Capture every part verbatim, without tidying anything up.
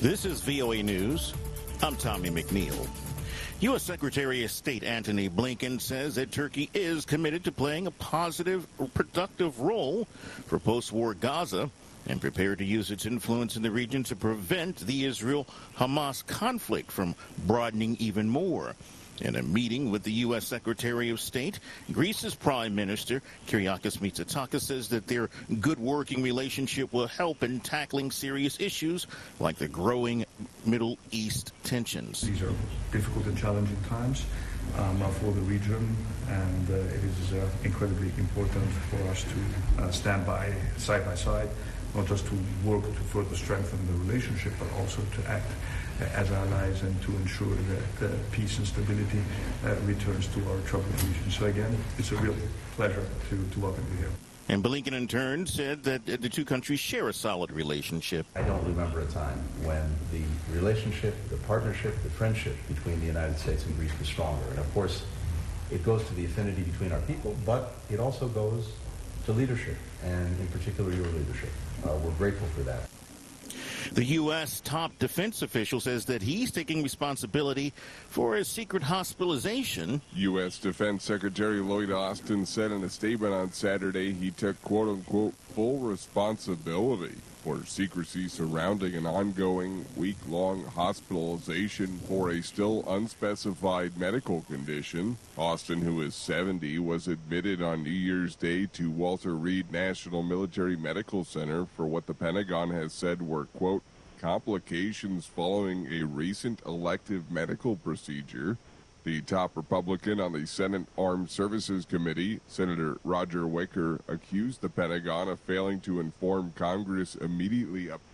This is V O A News. I'm Tommy McNeil. U S Secretary of State Antony Blinken says that Turkey is committed to playing a positive, productive role for post-war Gaza and prepared to use its influence in the region to prevent the Israel-Hamas conflict from broadening even more. In a meeting with the U S Secretary of State, Greece's Prime Minister, Kyriakos Mitsotakis, says that their good working relationship will help in tackling serious issues like the growing Middle East tensions. These are difficult and challenging times um, for the region, and uh, it is uh, incredibly important for us to uh, stand by, side by side, not just to work to further strengthen the relationship, but also to act as allies and to ensure that uh, peace and stability uh, returns to our troubled region. So again, it's a real pleasure to, to welcome you here. And Blinken in turn said that the two countries share a solid relationship. I don't remember a time when the relationship, the partnership, the friendship between the United States and Greece was stronger. And of course, it goes to the affinity between our people, but it also goes to leadership, and in particular your leadership. Uh, we're grateful for that. The U S top defense official says that he's taking responsibility for his secret hospitalization. U S Defense Secretary Lloyd Austin said in a statement on Saturday he took quote-unquote full responsibility for secrecy surrounding an ongoing week-long hospitalization for a still unspecified medical condition. Austin, who is seventy, was admitted on New Year's Day to Walter Reed National Military Medical Center for what the Pentagon has said were, quote, complications following a recent elective medical procedure. The top Republican on the Senate Armed Services Committee, Senator Roger Wicker, accused the Pentagon of failing to inform Congress immediately. Up.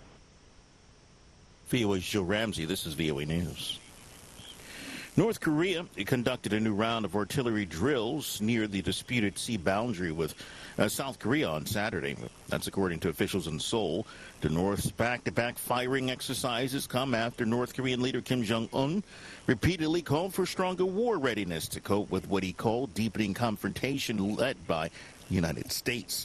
V O A's Joe Ramsey. This is V O A News. North Korea conducted a new round of artillery drills near the disputed sea boundary with uh, South Korea on Saturday. That's according to officials in Seoul. The North's back-to-back firing exercises come after North Korean leader Kim Jong-un repeatedly called for stronger war readiness to cope with what he called deepening confrontation led by the United States.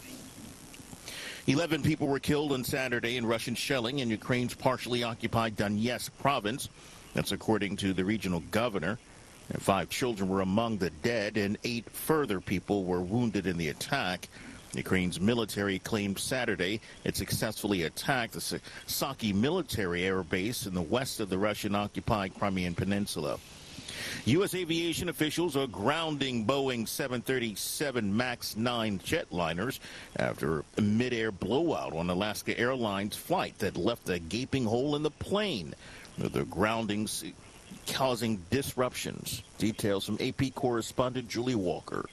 Eleven people were killed on Saturday in Russian shelling in Ukraine's partially occupied Donetsk province. That's according to the regional governor. And five children were among the dead, and eight further people were wounded in the attack. Ukraine's military claimed Saturday it successfully attacked the Saki military air base in the west of the Russian-occupied Crimean Peninsula. U S aviation officials are grounding Boeing seven thirty-seven MAX nine jetliners after a mid-air blowout on Alaska Airlines flight that left a gaping hole in the plane. The groundings causing disruptions. Details from A P correspondent Julie Walker.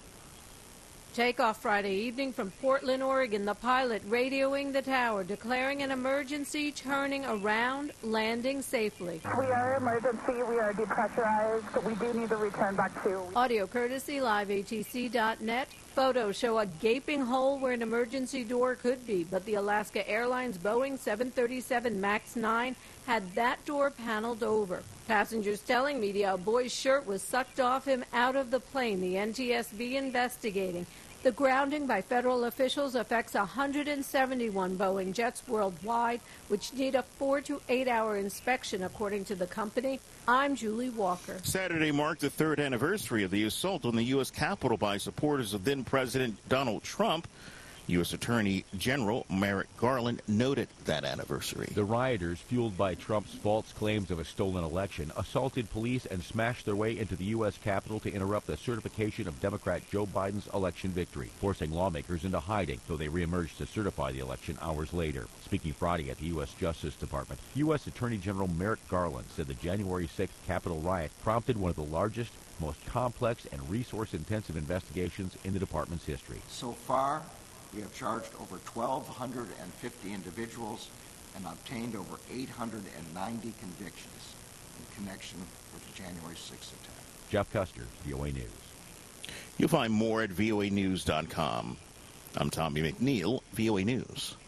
Takeoff Friday evening from Portland, Oregon. The pilot radioing the tower, declaring an emergency, turning around, landing safely. We are emergency. We are depressurized, but we do need to return back to. Audio courtesy live A T C dot net. Photos show a gaping hole where an emergency door could be, but the Alaska Airlines Boeing seven thirty-seven MAX nine had that door paneled over. Passengers telling media a boy's shirt was sucked off him out of the plane. The N T S B investigating. The grounding by federal officials affects one hundred seventy-one Boeing jets worldwide, which need a four to eight hour inspection, according to the company. I'm Julie Walker. Saturday marked the third anniversary of the assault on the U S Capitol by supporters of then-President Donald Trump. U S Attorney General Merrick Garland noted that anniversary. The rioters, fueled by Trump's false claims of a stolen election, assaulted police and smashed their way into the U S Capitol to interrupt the certification of Democrat Joe Biden's election victory, forcing lawmakers into hiding, though they reemerged to certify the election hours later. Speaking Friday at the U S Justice Department, U S Attorney General Merrick Garland said the January sixth Capitol riot prompted one of the largest, most complex, and resource-intensive investigations in the department's history. So far, we have charged over twelve fifty individuals and obtained over eight hundred ninety convictions in connection with the January sixth attack. Jeff Custer, V O A News. You'll find more at V O A news dot com. I'm Tommy McNeil, V O A News.